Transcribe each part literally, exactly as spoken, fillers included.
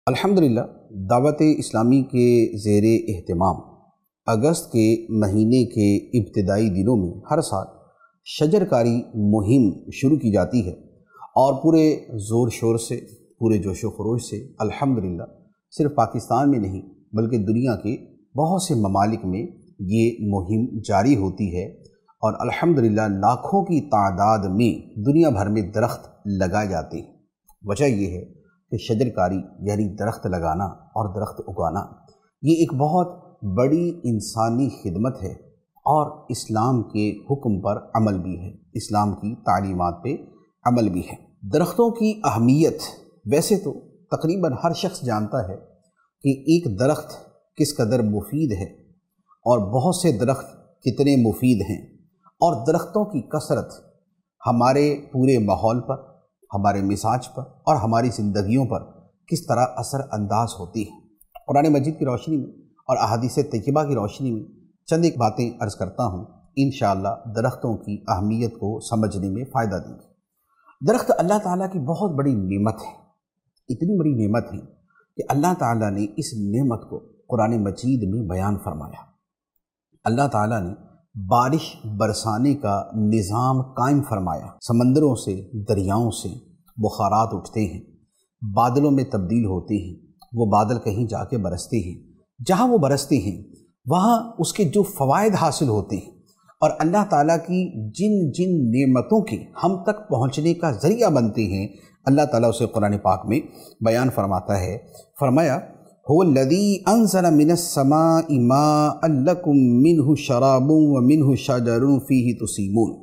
الحمدللہ دعوت اسلامی کے زیر اہتمام اگست کے مہینے کے ابتدائی دنوں میں ہر سال شجر کاری مہم شروع کی جاتی ہے، اور پورے زور شور سے، پورے جوش و خروش سے الحمدللہ صرف پاکستان میں نہیں بلکہ دنیا کے بہت سے ممالک میں یہ مہم جاری ہوتی ہے، اور الحمدللہ لاکھوں کی تعداد میں دنیا بھر میں درخت لگائے جاتے ہیں۔ وجہ یہ ہے کہ شجر کاری یعنی درخت لگانا اور درخت اگانا یہ ایک بہت بڑی انسانی خدمت ہے، اور اسلام کے حکم پر عمل بھی ہے، اسلام کی تعلیمات پہ عمل بھی ہے۔ درختوں کی اہمیت ویسے تو تقریباً ہر شخص جانتا ہے کہ ایک درخت کس قدر مفید ہے، اور بہت سے درخت کتنے مفید ہیں، اور درختوں کی کثرت ہمارے پورے ماحول پر، ہمارے مزاج پر اور ہماری زندگیوں پر کس طرح اثر انداز ہوتی ہے۔ قرآن مجید کی روشنی میں اور احادیث طیبہ کی روشنی میں چند ایک باتیں عرض کرتا ہوں، انشاءاللہ درختوں کی اہمیت کو سمجھنے میں فائدہ دیں گے۔ درخت اللہ تعالیٰ کی بہت بڑی نعمت ہے، اتنی بڑی نعمت ہے کہ اللہ تعالیٰ نے اس نعمت کو قرآن مجید میں بیان فرمایا۔ اللہ تعالیٰ نے بارش برسانے کا نظام قائم فرمایا، سمندروں سے، دریاؤں سے بخارات اٹھتے ہیں، بادلوں میں تبدیل ہوتے ہیں، وہ بادل کہیں جا کے برستے ہیں، جہاں وہ برستے ہیں وہاں اس کے جو فوائد حاصل ہوتے ہیں، اور اللہ تعالیٰ کی جن جن نعمتوں کے ہم تک پہنچنے کا ذریعہ بنتے ہیں، اللہ تعالیٰ اسے قرآن پاک میں بیان فرماتا ہے۔ فرمایا هو الذي انزل من السماء ماء لكم منه شراب ومنه شجر فيه تسيمون،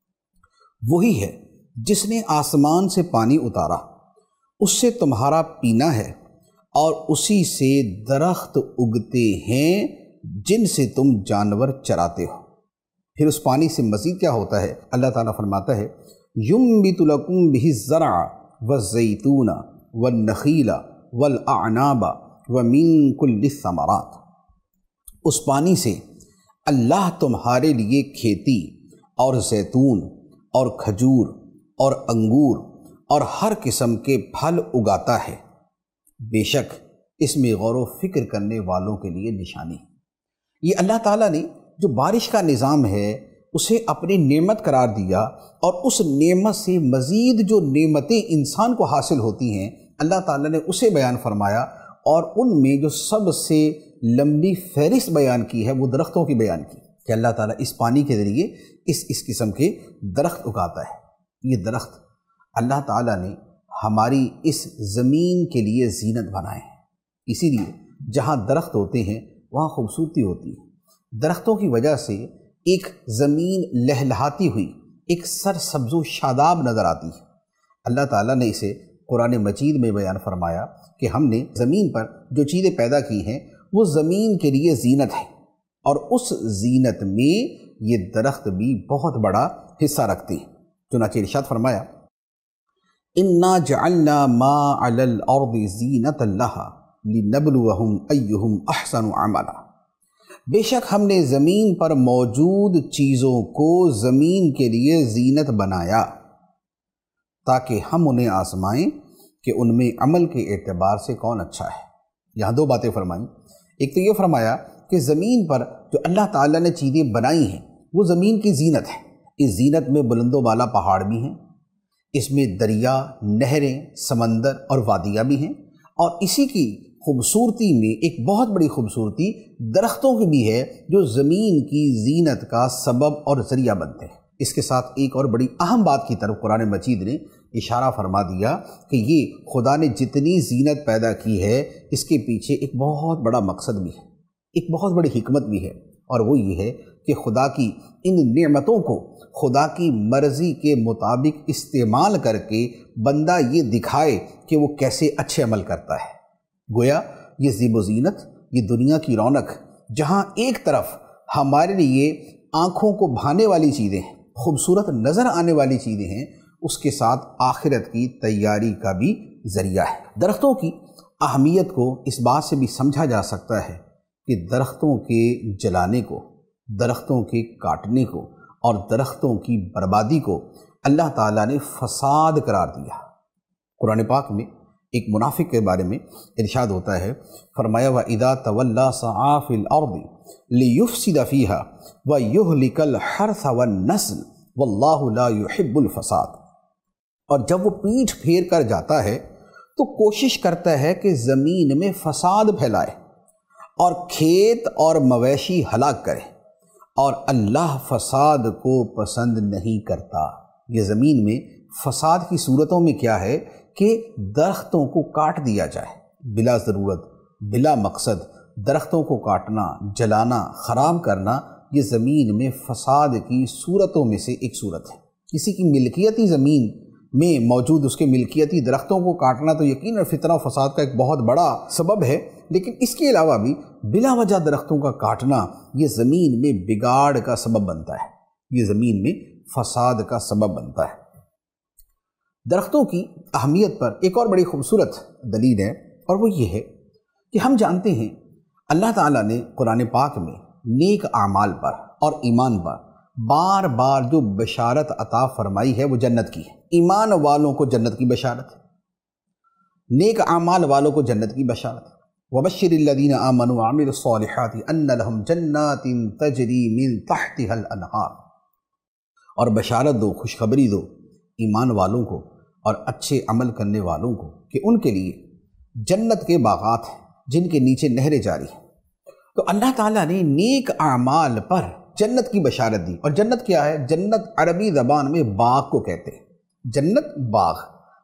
وہی ہے جس نے آسمان سے پانی اتارا، اس سے تمہارا پینا ہے، اور اسی سے درخت اگتے ہیں جن سے تم جانور چراتے ہو۔ پھر اس پانی سے مزید کیا ہوتا ہے؟ اللہ تعالیٰ فرماتا ہے ينبت لكم به الزرع والزيتون والنخيل والأعناب وَمِن كُلِّ الثَّمَرَاتِ، اس پانی سے اللہ تمہارے لیے کھیتی اور زیتون اور کھجور اور انگور اور ہر قسم کے پھل اگاتا ہے، بے شک اس میں غور و فکر کرنے والوں کے لیے نشانی ہے۔ یہ اللہ تعالیٰ نے جو بارش کا نظام ہے اسے اپنی نعمت قرار دیا، اور اس نعمت سے مزید جو نعمتیں انسان کو حاصل ہوتی ہیں اللہ تعالیٰ نے اسے بیان فرمایا، اور ان میں جو سب سے لمبی فہرست بیان کی ہے وہ درختوں کی بیان کی، کہ اللہ تعالیٰ اس پانی کے ذریعے اس اس قسم کے درخت اگاتا ہے۔ یہ درخت اللہ تعالیٰ نے ہماری اس زمین کے لیے زینت بنائے ہیں، اسی لیے جہاں درخت ہوتے ہیں وہاں خوبصورتی ہوتی ہے۔ درختوں کی وجہ سے ایک زمین لہلہاتی ہوئی، ایک سر سبز و شاداب نظر آتی ہے۔ اللہ تعالیٰ نے اسے قرآن مجید میں بیان فرمایا کہ ہم نے زمین پر جو چیزیں پیدا کی ہیں وہ زمین کے لیے زینت ہے، اور اس زینت میں یہ درخت بھی بہت بڑا حصہ رکھتے ہیں۔ چنانچہ ارشاد فرمایا اِنَّا جَعَلْنَا مَا عَلَى الْأَرْضِ زِينَةً لَهَا لِنَبْلُوَهُمْ أَيُّهُمْ أَحْسَنُ عَمَلًا، بے شک ہم نے زمین پر موجود چیزوں کو زمین کے لیے زینت بنایا تاکہ ہم انہیں آزمائیں کہ ان میں عمل کے اعتبار سے کون اچھا ہے۔ یہاں دو باتیں فرمائیں، ایک تو یہ فرمایا کہ زمین پر جو اللہ تعالیٰ نے چیزیں بنائی ہیں وہ زمین کی زینت ہے، اس زینت میں بلند و بالا پہاڑ بھی ہیں، اس میں دریا، نہریں، سمندر اور وادیاں بھی ہیں، اور اسی کی خوبصورتی میں ایک بہت بڑی خوبصورتی درختوں کی بھی ہے جو زمین کی زینت کا سبب اور ذریعہ بنتے ہیں۔ اس کے ساتھ ایک اور بڑی اہم بات کی طرف قرآن مجید نے اشارہ فرما دیا کہ یہ خدا نے جتنی زینت پیدا کی ہے اس کے پیچھے ایک بہت بڑا مقصد بھی ہے، ایک بہت بڑی حکمت بھی ہے، اور وہ یہ ہے کہ خدا کی ان نعمتوں کو خدا کی مرضی کے مطابق استعمال کر کے بندہ یہ دکھائے کہ وہ کیسے اچھے عمل کرتا ہے۔ گویا یہ زیب و زینت، یہ دنیا کی رونق، جہاں ایک طرف ہمارے لیے آنکھوں کو بھانے والی چیزیں ہیں، خوبصورت نظر آنے والی چیزیں ہیں، اس کے ساتھ آخرت کی تیاری کا بھی ذریعہ ہے۔ درختوں کی اہمیت کو اس بات سے بھی سمجھا جا سکتا ہے کہ درختوں کے جلانے کو، درختوں کے کاٹنے کو اور درختوں کی بربادی کو اللہ تعالیٰ نے فساد قرار دیا۔ قرآن پاک میں ایک منافق کے بارے میں ارشاد ہوتا ہے، فرمایا وَإِذَا تَوَلَّى سَعَىٰ فِي الْأَرْضِ لِيُفْسِدَ فِيهَا وَيُهْلِكَ الْحَرْثَ وَالنَّسْلَ وَاللَّهُ لَا يُحِبُّ الْفَسَادَ۔ اور جب وہ پیٹھ پھیر کر جاتا ہے تو کوشش کرتا ہے کہ زمین میں فساد پھیلائے اور کھیت اور مویشی ہلاک کرے، اور اللہ فساد کو پسند نہیں کرتا۔ یہ زمین میں فساد کی صورتوں میں کیا ہے کہ درختوں کو کاٹ دیا جائے بلا ضرورت، بلا مقصد۔ درختوں کو کاٹنا، جلانا، خراب کرنا یہ زمین میں فساد کی صورتوں میں سے ایک صورت ہے۔ کسی کی ملکیتی زمین میں موجود اس کے ملکیتی درختوں کو کاٹنا تو یقیناً فتنہ و فساد کا ایک بہت بڑا سبب ہے، لیکن اس کے علاوہ بھی بلا وجہ درختوں کا کاٹنا یہ زمین میں بگاڑ کا سبب بنتا ہے، یہ زمین میں فساد کا سبب بنتا ہے۔ درختوں کی اہمیت پر ایک اور بڑی خوبصورت دلیل ہے، اور وہ یہ ہے کہ ہم جانتے ہیں اللہ تعالیٰ نے قرآن پاک میں نیک اعمال پر اور ایمان پر بار بار جو بشارت عطا فرمائی ہے وہ جنت کی ہے۔ ایمان والوں کو جنت کی بشارت ہے، نیک اعمال والوں کو جنت کی بشارت ہے۔ وَبَشِّرِ الَّذِينَ آمَنُوا وَعَمِلُوا الصَّالِحَاتِ أَنَّ لَهُمْ جَنَّاتٍ تَجْرِي مِن تَحْتِهَا الْأَنْهَارُ، اور بشارت دو، خوشخبری دو ایمان والوں کو اور اچھے عمل کرنے والوں کو کہ ان کے لیے جنت کے باغات ہیں جن کے نیچے نہریں جاری ہیں۔ تو اللہ تعالیٰ نے نیک اعمال پر جنت کی بشارت دی، اور جنت کیا ہے؟ جنت عربی زبان میں باغ کو کہتے ہیں۔ جنت باغ،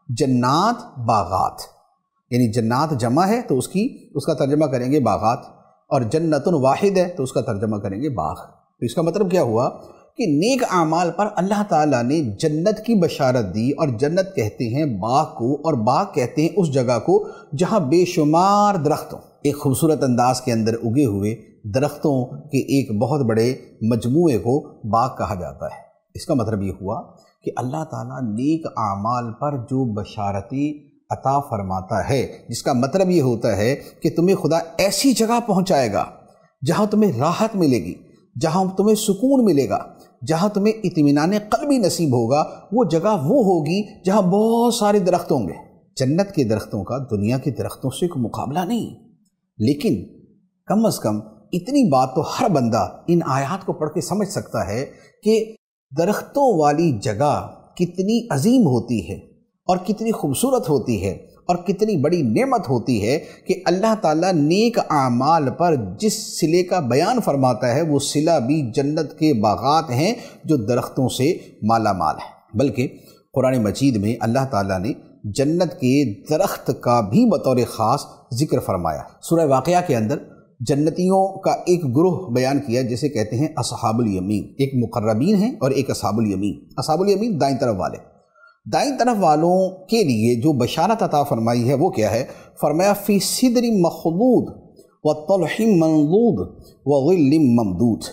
جنات باغات، یعنی جنات جمع ہے تو اس کی اس کا ترجمہ کریں گے باغات، اور جنت واحد ہے تو اس کا ترجمہ کریں گے باغ۔ تو اس کا مطلب کیا ہوا کہ نیک اعمال پر اللہ تعالیٰ نے جنت کی بشارت دی، اور جنت کہتے ہیں باغ کو، اور باغ کہتے ہیں اس جگہ کو جہاں بے شمار درختوں ایک خوبصورت انداز کے اندر اگے ہوئے درختوں کے ایک بہت بڑے مجموعے کو باغ کہا جاتا ہے۔ اس کا مطلب یہ ہوا کہ اللہ تعالیٰ نیک اعمال پر جو بشارتیں عطا فرماتا ہے، جس کا مطلب یہ ہوتا ہے کہ تمہیں خدا ایسی جگہ پہنچائے گا جہاں تمہیں راحت ملے گی، جہاں تمہیں سکون ملے گا، جہاں تمہیں اطمینان قلبی نصیب ہوگا، وہ جگہ وہ ہوگی جہاں بہت سارے درخت ہوں گے۔ جنت کے درختوں کا دنیا کے درختوں سے کوئی مقابلہ نہیں، لیکن کم از کم اتنی بات تو ہر بندہ ان آیات کو پڑھ کے سمجھ سکتا ہے کہ درختوں والی جگہ کتنی عظیم ہوتی ہے اور کتنی خوبصورت ہوتی ہے اور کتنی بڑی نعمت ہوتی ہے کہ اللہ تعالیٰ نیک اعمال پر جس صلے کا بیان فرماتا ہے وہ صلہ بھی جنت کے باغات ہیں جو درختوں سے مالا مال ہے۔ بلکہ قرآن مجید میں اللہ تعالیٰ نے جنت کے درخت کا بھی بطور خاص ذکر فرمایا۔ سورہ واقعہ کے اندر جنتیوں کا ایک گروہ بیان کیا جسے کہتے ہیں اصحاب الیمین، ایک مقربین ہیں اور ایک اصحاب الیمین۔ اصحاب الیمین دائیں طرف والے، دائیں طرف والوں کے لیے جو بشارت عطا فرمائی ہے وہ کیا ہے؟ فرمایا فی صدر مخضود وطلح منضود وظل ممدود،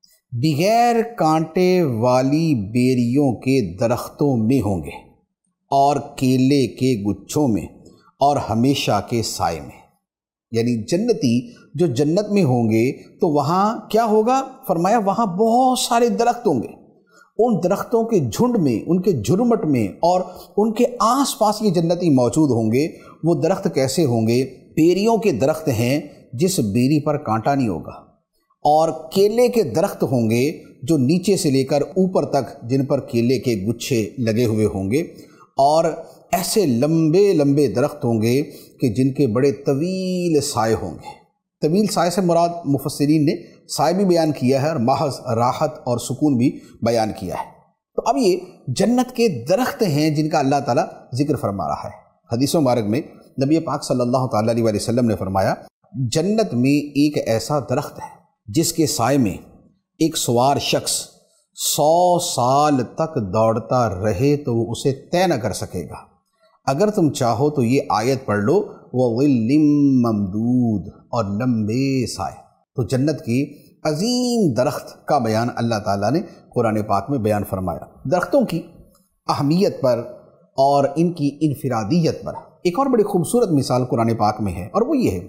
بغیر کانٹے والی بیریوں کے درختوں میں ہوں گے، اور کیلے کے گچھوں میں، اور ہمیشہ کے سائے میں۔ یعنی جنتی جو جنت میں ہوں گے تو وہاں کیا ہوگا؟ فرمایا وہاں بہت سارے درخت ہوں گے، ان درختوں کے جھنڈ میں، ان کے جھرمٹ میں، اور ان کے آس پاس یہ جنتی موجود ہوں گے۔ وہ درخت کیسے ہوں گے؟ بیریوں کے درخت ہیں جس بیری پر کانٹا نہیں ہوگا، اور کیلے کے درخت ہوں گے جو نیچے سے لے کر اوپر تک جن پر کیلے کے گچھے لگے ہوئے ہوں گے، اور ایسے لمبے لمبے درخت ہوں گے کہ جن کے بڑے طویل سائے ہوں گے۔ طویل سائے سے مراد مفسرین نے سائے بھی بیان کیا ہے اور محض راحت اور سکون بھی بیان کیا ہے۔ تو اب یہ جنت کے درخت ہیں جن کا اللہ تعالیٰ ذکر فرما رہا ہے۔ حدیث مبارک میں نبی پاک صلی اللہ تعالیٰ علیہ وسلم نے فرمایا جنت میں ایک ایسا درخت ہے جس کے سائے میں ایک سوار شخص سو سال تک دوڑتا رہے تو وہ اسے طے نہ کر سکے گا۔ اگر تم چاہو تو یہ آیت پڑھ لو وَظِلٍّ مَّمْدُودٍ، اور لمبے سائے۔ تو جنت کی عظیم درخت کا بیان اللہ تعالیٰ نے قرآن پاک میں بیان فرمایا۔ درختوں کی اہمیت پر اور ان کی انفرادیت پر ایک اور بڑی خوبصورت مثال قرآن پاک میں ہے، اور وہ یہ ہے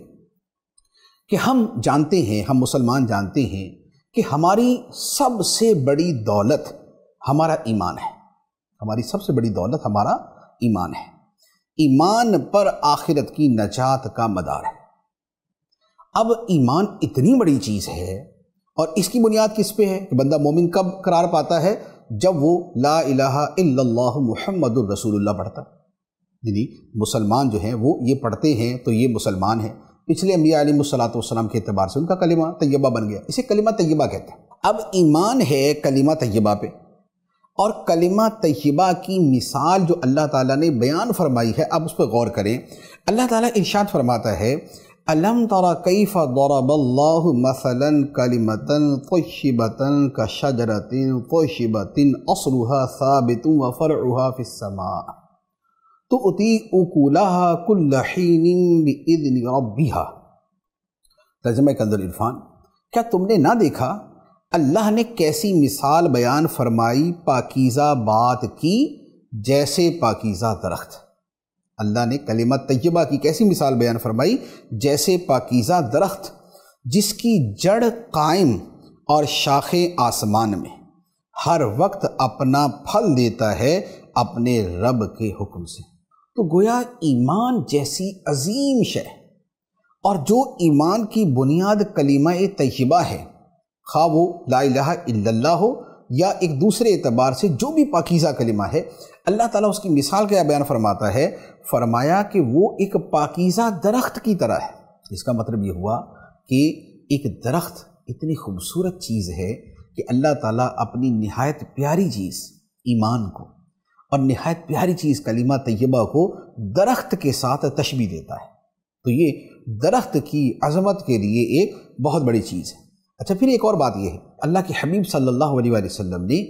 کہ ہم جانتے ہیں، ہم مسلمان جانتے ہیں کہ ہماری سب سے بڑی دولت ہمارا ایمان ہے۔ ہماری سب سے بڑی دولت ہمارا ایمان ہے۔ ایمان پر آخرت کی نجات کا مدار ہے۔ اب ایمان اتنی بڑی چیز ہے اور اس کی بنیاد کس پہ ہے کہ بندہ مومن کب قرار پاتا ہے؟ جب وہ لا الہ الا اللہ محمد الرسول اللہ پڑھتا ہے۔ یعنی مسلمان جو ہیں وہ یہ پڑھتے ہیں تو یہ مسلمان ہیں۔ پچھلے انبیاء علیہ الصلوۃ والسلام کے اعتبار سے ان کا کلمہ طیبہ بن گیا، اسے کلمہ طیبہ کہتے ہیں۔ اب ایمان ہے کلمہ طیبہ پہ، اور کلمہ طیبہ کی مثال جو اللہ تعالیٰ نے بیان فرمائی ہے، اب اس پہ غور کریں۔ اللہ تعالیٰ ارشاد فرماتا ہے أَلَمْ تَرَ كَيْفَ ضَرَبَ اللَّهُ مَثَلًا كَلِمَةً طَيِّبَةً كَشَجَرَةٍ طَيِّبَةٍ أَصْلُهَا ثَابِتٌ وَفَرْعُهَا فِي السَّمَاءِ تُؤْتِي أُكُلَهَا كُلَّ حِينٍ بِإِذْنِ رَبِّهَا۔ ترجمہ کنز العرفان۔ کیا تم نے نہ دیکھا اللہ نے کیسی مثال بیان فرمائی پاکیزہ بات کی، جیسے پاکیزہ درخت۔ اللہ نے کلمہ طیبہ کی کیسی مثال بیان فرمائی؟ جیسے پاکیزہ درخت جس کی جڑ قائم اور شاخیں آسمان میں، ہر وقت اپنا پھل دیتا ہے اپنے رب کے حکم سے۔ تو گویا ایمان جیسی عظیم شے، اور جو ایمان کی بنیاد کلمہ طیبہ ہے، خواہ وہ لا الہ الا اللہ ہو یا ایک دوسرے اعتبار سے جو بھی پاکیزہ کلمہ ہے، اللہ تعالیٰ اس کی مثال کیا بیان فرماتا ہے؟ فرمایا کہ وہ ایک پاکیزہ درخت کی طرح ہے۔ اس کا مطلب یہ ہوا کہ ایک درخت اتنی خوبصورت چیز ہے کہ اللہ تعالیٰ اپنی نہایت پیاری چیز ایمان کو اور نہایت پیاری چیز کلمہ طیبہ کو درخت کے ساتھ تشبیہ دیتا ہے۔ تو یہ درخت کی عظمت کے لیے ایک بہت بڑی چیز ہے۔ اچھا، پھر ایک اور بات یہ ہے، اللہ کے حبیب صلی اللہ علیہ وآلہ وسلم نے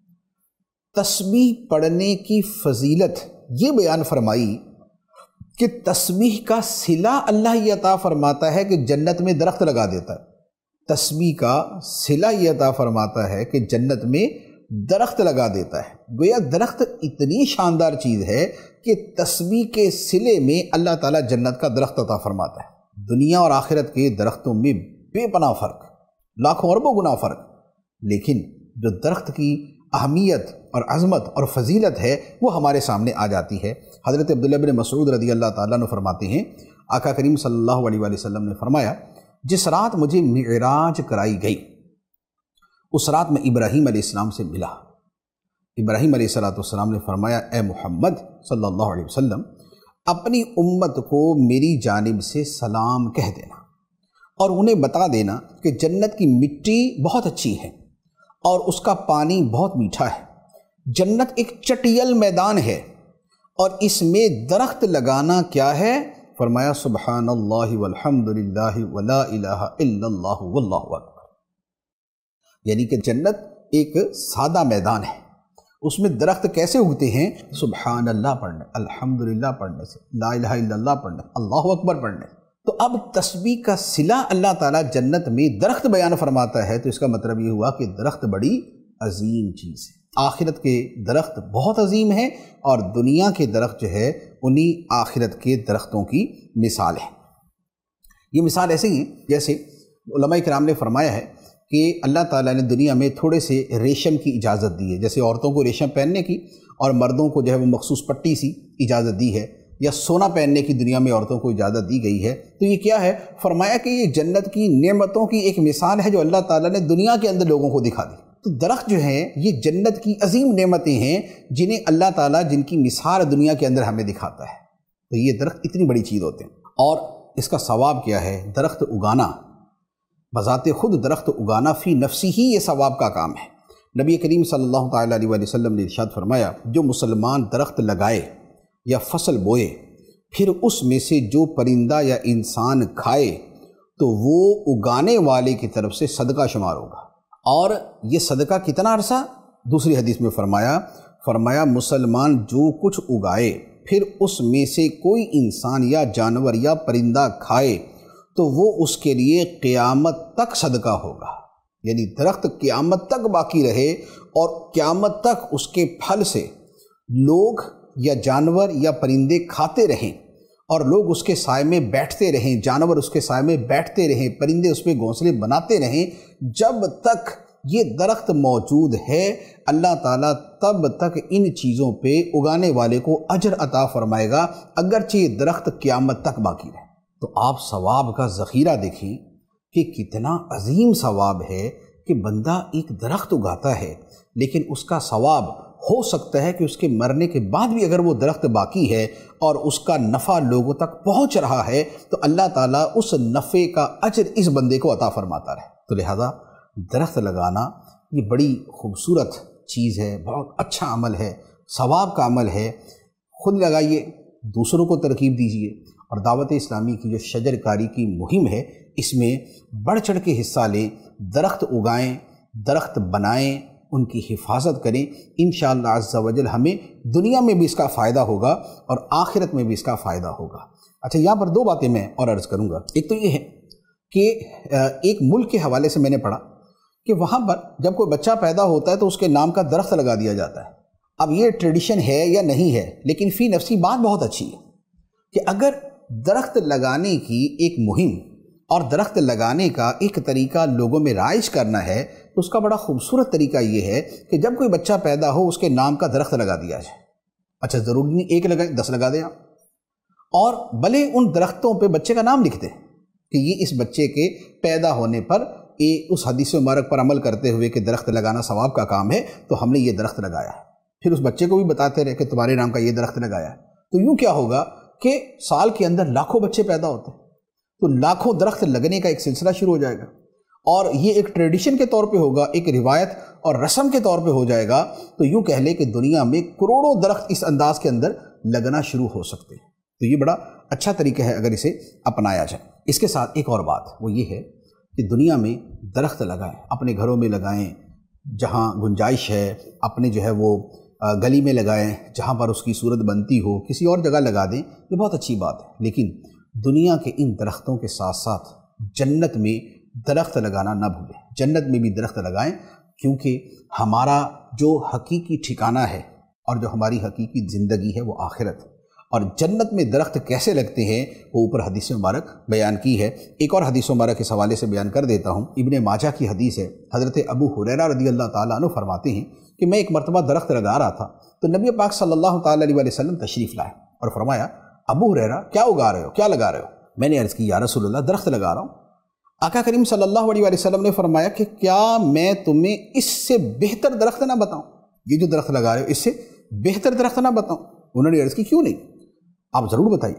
تسبیح پڑھنے کی فضیلت یہ بیان فرمائی کہ تسبیح کا صلہ اللہ یہ عطا فرماتا ہے کہ جنت میں درخت لگا دیتا ہے۔ تسبیح کا صلہ یہ عطا فرماتا ہے کہ جنت میں درخت لگا دیتا ہے۔ گویا درخت اتنی شاندار چیز ہے کہ تسبیح کے صلے میں اللہ تعالیٰ جنت کا درخت عطا فرماتا ہے۔ دنیا اور آخرت کے درختوں میں بے پناہ فرق، لاکھوں اربوں گنا فرق، لیکن جو درخت کی اہمیت اور عظمت اور فضیلت ہے وہ ہمارے سامنے آ جاتی ہے۔ حضرت عبداللہ بن مسعود رضی اللہ تعالیٰ عنہ فرماتے ہیں، آقا کریم صلی اللہ علیہ وآلہ وسلم نے فرمایا، جس رات مجھے معراج کرائی گئی اس رات میں ابراہیم علیہ السلام سے ملا۔ ابراہیم علیہ السلام نے فرمایا، اے محمد صلی اللہ علیہ وسلم، اپنی امت کو میری جانب سے سلام کہہ دینا اور انہیں بتا دینا کہ جنت کی مٹی بہت اچھی ہے اور اس کا پانی بہت میٹھا ہے۔ جنت ایک چٹیل میدان ہے اور اس میں درخت لگانا کیا ہے؟ فرمایا سبحان اللہ والحمد للہ ولا الہ الا اللہ واللہ اکبر۔ یعنی کہ جنت ایک سادہ میدان ہے، اس میں درخت کیسے اگتے ہیں؟ سبحان اللہ پڑھنے، الحمدللہ پڑھنے سے، لا الہ الا اللہ پڑھنے، اللہ اکبر پڑھنے۔ تو اب تسبیح کا صلہ اللہ تعالیٰ جنت میں درخت بیان فرماتا ہے، تو اس کا مطلب یہ ہوا کہ درخت بڑی عظیم چیز ہے۔ آخرت کے درخت بہت عظیم ہیں اور دنیا کے درخت جو ہے انہی آخرت کے درختوں کی مثال ہے۔ یہ مثال ایسے ہی جیسے علماء کرام نے فرمایا ہے کہ اللہ تعالیٰ نے دنیا میں تھوڑے سے ریشم کی اجازت دی ہے، جیسے عورتوں کو ریشم پہننے کی اور مردوں کو جو ہے وہ مخصوص پٹی سی اجازت دی ہے، یا سونا پہننے کی دنیا میں عورتوں کو اجازت دی گئی ہے۔ تو یہ کیا ہے؟ فرمایا کہ یہ جنت کی نعمتوں کی ایک مثال ہے جو اللہ تعالیٰ نے دنیا کے اندر لوگوں کو دکھا دی۔ تو درخت جو ہیں یہ جنت کی عظیم نعمتیں ہیں جنہیں اللہ تعالیٰ جن کی مثال دنیا کے اندر ہمیں دکھاتا ہے۔ تو یہ درخت اتنی بڑی چیز ہوتے ہیں، اور اس کا ثواب کیا ہے؟ درخت اگانا، بذات خود درخت اگانا فی نفسی ہی یہ ثواب کا کام ہے۔ نبی کریم صلی اللہ تعالیٰ علیہ وآلہ وسلم نے ارشاد فرمایا، جو مسلمان درخت لگائے یا فصل بوئے، پھر اس میں سے جو پرندہ یا انسان کھائے تو وہ اگانے والے کی طرف سے صدقہ شمار ہوگا۔ اور یہ صدقہ کتنا عرصہ؟ دوسری حدیث میں فرمایا فرمایا مسلمان جو کچھ اگائے پھر اس میں سے کوئی انسان یا جانور یا پرندہ کھائے تو وہ اس کے لیے قیامت تک صدقہ ہوگا۔ یعنی درخت قیامت تک باقی رہے اور قیامت تک اس کے پھل سے لوگ یا جانور یا پرندے کھاتے رہیں اور لوگ اس کے سائے میں بیٹھتے رہیں، جانور اس کے سائے میں بیٹھتے رہیں، پرندے اس پہ گھونسلے بناتے رہیں، جب تک یہ درخت موجود ہے، اللہ تعالیٰ تب تک ان چیزوں پہ اگانے والے کو اجر عطا فرمائے گا اگرچہ یہ درخت قیامت تک باقی رہے۔ تو آپ ثواب کا ذخیرہ دیکھیں کہ کتنا عظیم ثواب ہے کہ بندہ ایک درخت اگاتا ہے، لیکن اس کا ثواب ہو سکتا ہے کہ اس کے مرنے کے بعد بھی اگر وہ درخت باقی ہے اور اس کا نفع لوگوں تک پہنچ رہا ہے تو اللہ تعالیٰ اس نفع کا اجر اس بندے کو عطا فرماتا رہے۔ تو لہذا درخت لگانا یہ بڑی خوبصورت چیز ہے، بہت اچھا عمل ہے، ثواب کا عمل ہے۔ خود لگائیے، دوسروں کو ترغیب دیجیے، اور دعوت اسلامی کی جو شجر کاری کی مہم ہے اس میں بڑھ چڑھ کے حصہ لیں، درخت اگائیں، درخت بنائیں، ان کی حفاظت کریں۔ انشاءاللہ عز و جل ہمیں دنیا میں بھی اس کا فائدہ ہوگا اور آخرت میں بھی اس کا فائدہ ہوگا۔ اچھا، یہاں پر دو باتیں میں اور عرض کروں گا۔ ایک تو یہ ہے کہ ایک ملک کے حوالے سے میں نے پڑھا کہ وہاں پر جب کوئی بچہ پیدا ہوتا ہے تو اس کے نام کا درخت لگا دیا جاتا ہے۔ اب یہ ٹریڈیشن ہے یا نہیں ہے، لیکن فی نفسی بات بہت اچھی ہے کہ اگر درخت لگانے کی ایک مہم اور درخت لگانے کا ایک طریقہ لوگوں میں رائج کرنا ہے تو اس کا بڑا خوبصورت طریقہ یہ ہے کہ جب کوئی بچہ پیدا ہو اس کے نام کا درخت لگا دیا جائے۔ اچھا، ضروری نہیں ایک لگائیں، دس لگا دیں آپ، اور بھلے ان درختوں پہ بچے کا نام لکھ دیں کہ یہ اس بچے کے پیدا ہونے پر اس حدیث مبارک پر عمل کرتے ہوئے کہ درخت لگانا ثواب کا کام ہے تو ہم نے یہ درخت لگایا ہے۔ پھر اس بچے کو بھی بتاتے رہے کہ تمہارے نام کا یہ درخت لگایا ہے۔ تو یوں کیا ہوگا کہ سال کے اندر لاکھوں بچے پیدا ہوتے ہیں تو لاکھوں درخت لگنے کا ایک سلسلہ شروع ہو جائے گا، اور یہ ایک ٹریڈیشن کے طور پہ ہوگا، ایک روایت اور رسم کے طور پہ ہو جائے گا۔ تو یوں کہہ لے کہ دنیا میں کروڑوں درخت اس انداز کے اندر لگنا شروع ہو سکتے ہیں۔ تو یہ بڑا اچھا طریقہ ہے اگر اسے اپنایا جائے۔ اس کے ساتھ ایک اور بات وہ یہ ہے کہ دنیا میں درخت لگائیں، اپنے گھروں میں لگائیں، جہاں گنجائش ہے اپنے جو ہے وہ گلی میں لگائیں، جہاں پر اس کی صورت بنتی ہو کسی اور جگہ لگا دیں، یہ بہت اچھی بات ہے۔ لیکن دنیا کے ان درختوں کے ساتھ ساتھ جنت میں درخت لگانا نہ بھولیں، جنت میں بھی درخت لگائیں، کیونکہ ہمارا جو حقیقی ٹھکانہ ہے اور جو ہماری حقیقی زندگی ہے وہ آخرت، اور جنت میں درخت کیسے لگتے ہیں وہ اوپر حدیث مبارک بیان کی ہے۔ ایک اور حدیث مبارک اس حوالے سے بیان کر دیتا ہوں، ابن ماجہ کی حدیث ہے۔ حضرت ابو ہریرہ رضی اللہ تعالیٰ عنہ فرماتے ہیں کہ میں ایک مرتبہ درخت لگا رہا تھا تو نبی پاک صلی اللہ تعالیٰ علیہ وسلم تشریف لائے اور فرمایا، ابو ہریرہ کیا اگا رہے ہو، کیا لگا رہے ہو؟ میں نے عرض کی، یا رسول اللہ درخت لگا رہا ہوں۔ آقا کریم صلی اللہ علیہ وسلم نے فرمایا کہ کیا میں تمہیں اس سے بہتر درخت نہ بتاؤں؟ یہ جو درخت لگا رہے ہو اس سے بہتر درخت نہ بتاؤں؟ انہوں نے عرض کی، کیوں نہیں، آپ ضرور بتائیے۔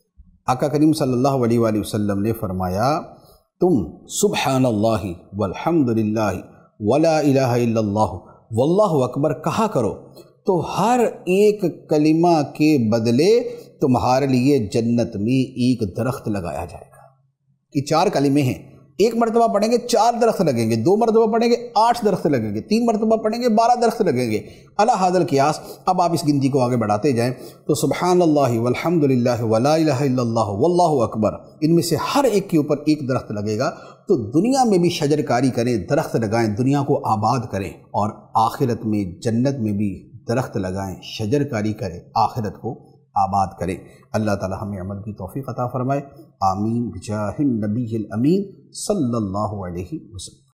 آقا کریم صلی اللہ علیہ وآلہ وسلم نے فرمایا، تم سبحان اللہ والحمد للہ ولا الہ الا اللہ واللہ اکبر کہا کرو تو ہر ایک کلمہ کے بدلے تمہارے لیے جنت میں ایک درخت لگایا جائے گا۔ یہ چار کلمے ہیں، ایک مرتبہ پڑھیں گے چار درخت لگیں گے، دو مرتبہ پڑھیں گے آٹھ درخت لگیں گے، تین مرتبہ پڑھیں گے بارہ درخت لگیں گے، علی ھذا القیاس۔ اب آپ اس گنتی کو آگے بڑھاتے جائیں تو سبحان اللہ والحمد للہ ولا الہ الا اللہ واللہ اکبر، ان میں سے ہر ایک کے اوپر ایک درخت لگے گا۔ تو دنیا میں بھی شجر کاری کریں، درخت لگائیں، دنیا کو آباد کریں، اور آخرت میں جنت میں بھی درخت لگائیں، شجر کاری کریں، آخرت کو آباد کریں۔ اللہ تعالی ہمیں عمل کی توفیق عطا فرمائے، آمین بجاہ النبی الامین صلی اللہ علیہ وسلم۔